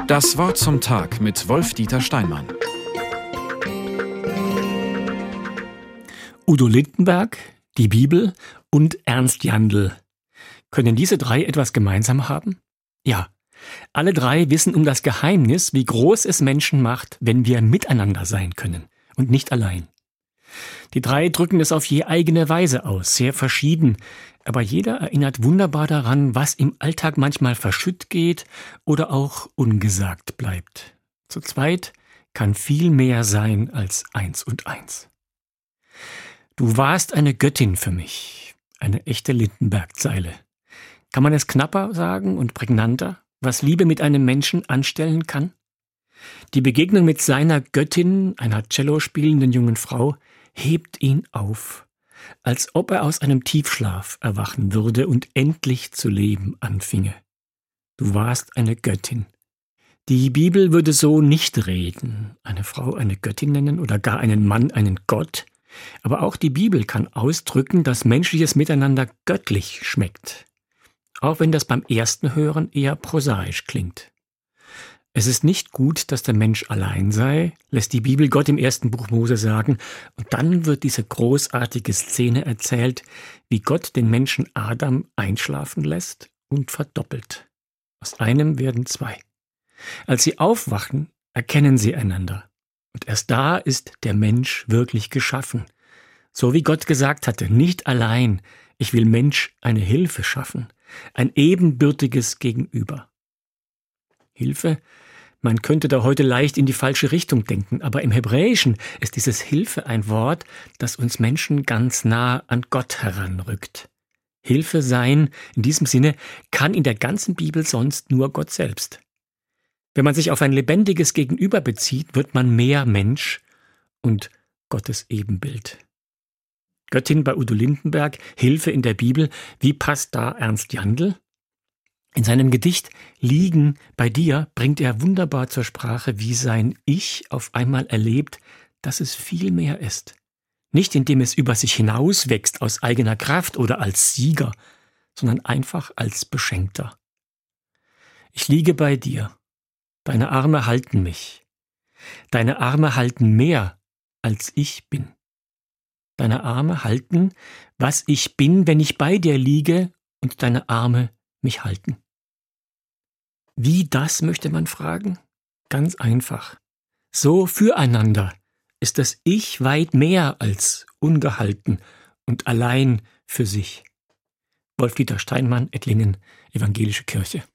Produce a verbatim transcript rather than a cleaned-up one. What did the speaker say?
Das Wort zum Tag mit Wolf-Dieter Steinmann. Udo Lindenberg, die Bibel und Ernst Jandl. Können diese drei etwas gemeinsam haben? Ja, alle drei wissen um das Geheimnis, wie groß es Menschen macht, wenn wir miteinander sein können und nicht allein. Die drei drücken es auf je eigene Weise aus, sehr verschieden, aber jeder erinnert wunderbar daran, was im Alltag manchmal verschütt geht oder auch ungesagt bleibt. Zu zweit kann viel mehr sein als eins und eins. Du warst eine Göttin für mich, eine echte Lindenberg-Zeile. Kann man es knapper sagen und prägnanter, was Liebe mit einem Menschen anstellen kann? Die Begegnung mit seiner Göttin, einer Cello spielenden jungen Frau, hebt ihn auf, als ob er aus einem Tiefschlaf erwachen würde und endlich zu leben anfinge. Du warst eine Göttin. Die Bibel würde so nicht reden, eine Frau eine Göttin nennen oder gar einen Mann einen Gott, aber auch die Bibel kann ausdrücken, dass menschliches Miteinander göttlich schmeckt, auch wenn das beim ersten Hören eher prosaisch klingt. Es ist nicht gut, dass der Mensch allein sei, lässt die Bibel Gott im ersten Buch Mose sagen, und dann wird diese großartige Szene erzählt, wie Gott den Menschen Adam einschlafen lässt und verdoppelt. Aus einem werden zwei. Als sie aufwachen, erkennen sie einander. Und erst da ist der Mensch wirklich geschaffen. So wie Gott gesagt hatte, nicht allein, ich will Mensch eine Hilfe schaffen, ein ebenbürtiges Gegenüber. Hilfe? Man könnte da heute leicht in die falsche Richtung denken, aber im Hebräischen ist dieses Hilfe ein Wort, das uns Menschen ganz nah an Gott heranrückt. Hilfe sein, in diesem Sinne, kann in der ganzen Bibel sonst nur Gott selbst. Wenn man sich auf ein lebendiges Gegenüber bezieht, wird man mehr Mensch und Gottes Ebenbild. Göttin bei Udo Lindenberg, Hilfe in der Bibel, wie passt da Ernst Jandl? In seinem Gedicht Liegen bei dir bringt er wunderbar zur Sprache, wie sein Ich auf einmal erlebt, dass es viel mehr ist. Nicht indem es über sich hinauswächst aus eigener Kraft oder als Sieger, sondern einfach als Beschenkter. Ich liege bei dir. Deine Arme halten mich. Deine Arme halten mehr, als ich bin. Deine Arme halten, was ich bin, wenn ich bei dir liege und deine Arme mich halten. Wie das, möchte man fragen? Ganz einfach. So füreinander ist das Ich weit mehr als ungehalten und allein für sich. Wolf-Dieter Steinmann, Ettlingen, Evangelische Kirche.